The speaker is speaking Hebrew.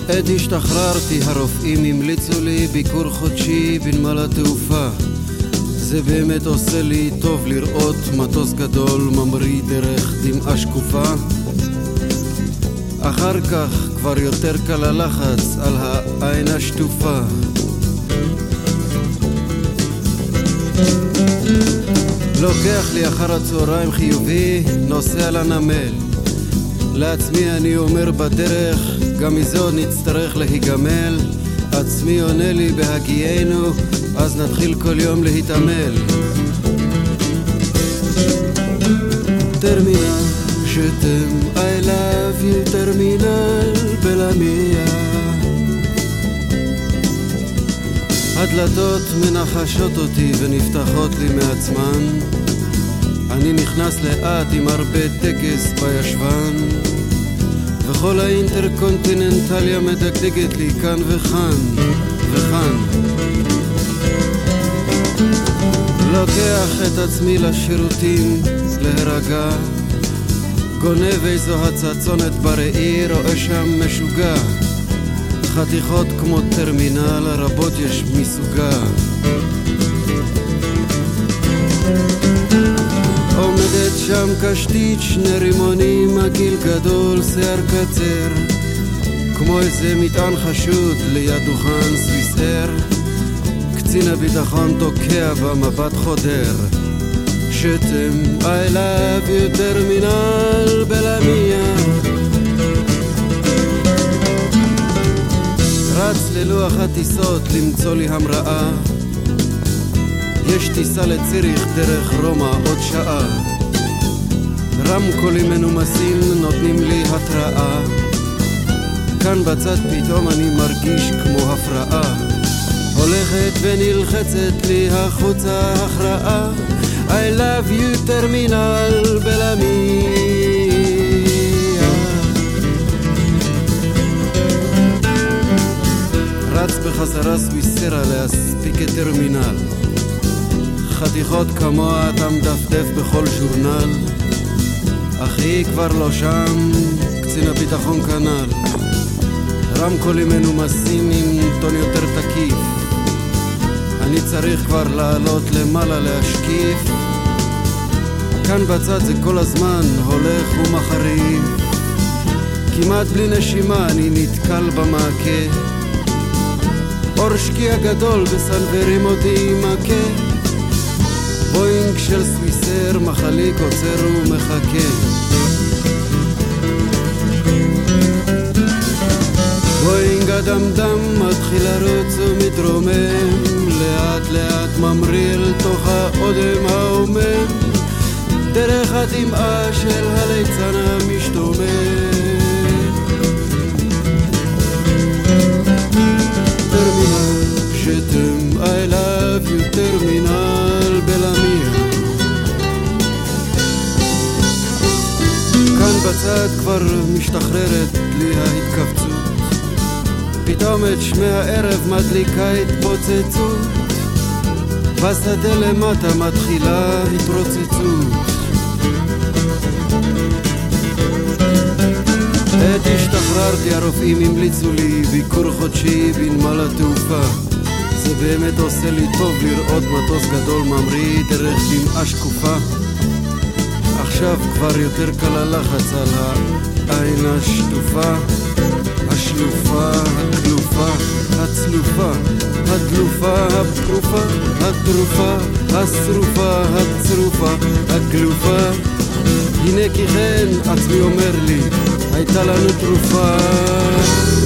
עת השתחררתי הרופאים המליצו לי ביקור חודשי בנמל התעופה. זה באמת עושה לי טוב לראות מטוס גדול ממריא דרך דמעה שקופה. אחר כך כבר יותר קל הלחץ על העין השטופה. לוקח לי אחר הצהריים חיובי, נוסע לנמל. לעצמי אני אומר בדרך, גם מזה עוד נצטרך להיגמל. עצמי עונה לי בהגיינו, אז נתחיל כל יום להתעמל. טרמינל שתם, I love you טרמינל בלמיה. הדלתות מנחשות אותי ונפתחות לי מעצמן. אני נכנס לאט עם הרבה טקס בישבן, וכל האינטרקונטיננטליה מדגדגת לי כאן וכאן וכאן. לוקח את עצמי לשירותים להירגע, גונב איזו הצצונת בראי, רואה שם משוגע. חתיכות כמו טרמינל, רבות יש מסוגה. עומדת שם קשתית, שני רימונים, הגיל גדול, שיער קצר, כמו איזה מטען חשוד ליד דוכן סוויסר. קצין הביטחון תוקע במבט חודר. שתם, I love you טרמינל בלמיה. רץ ללוח הטיסות למצוא לי המראה. יש טיסה לציריך דרך רומא עוד שעה. רמקולים מנומסים נותנים לי התראה. כאן בצד פתאום אני מרגיש כמו הפרעה. הולכת ונלחצת לי החוצה הכרעה. I love you טרמינל בלמיה. רץ בחזרה סוויסרה להספיק את טרמינל. חתיכות כמוה אתה מדפדף בכל ז'ורנל. אחי כבר לא שם, קצין הביטחון כנל. רמקולים מנומסים עם טון יותר תקיף. אני צריך כבר לעלות למעלה להשקיף. כאן בצד זה כל הזמן הולך ומחריף. כמעט בלי נשימה אני נתקל במעקה. אור שקיע גדול בסנוורים אותי מכה. בוינג של סוויסר מחליק עוצר ומחכה. בוינג הדמדם מתחיל לרוץ ומתרומם. לאט לאט ממריא אל תוך האודם העומם. דרך הדמעה של הליצן המשתומם. טרמינל שתם, I love you טרמינל בלמיה. כאן בצד כבר משתחררת לי ההתכווצות. פתאום את שמי הערב מדליקה התפוצצות. בשדה למטה מתחילה התרוצצות. עת השתחררתי הרופאים המליצו לי ביקור חודשי בנמל התעופה. זה באמת עושה לי טוב לראות מטוס גדול ממריא דרך דמעה שקופה. עכשיו כבר יותר קל הלחץ על העין השטופה. השלופה, הכלופה, הצלופה, הדלופה, הפרופה, התרופה, השרופה, הצרופה, הכלופה. הנה כי כן עצמי אומר לי, הייתה לנו תרופה.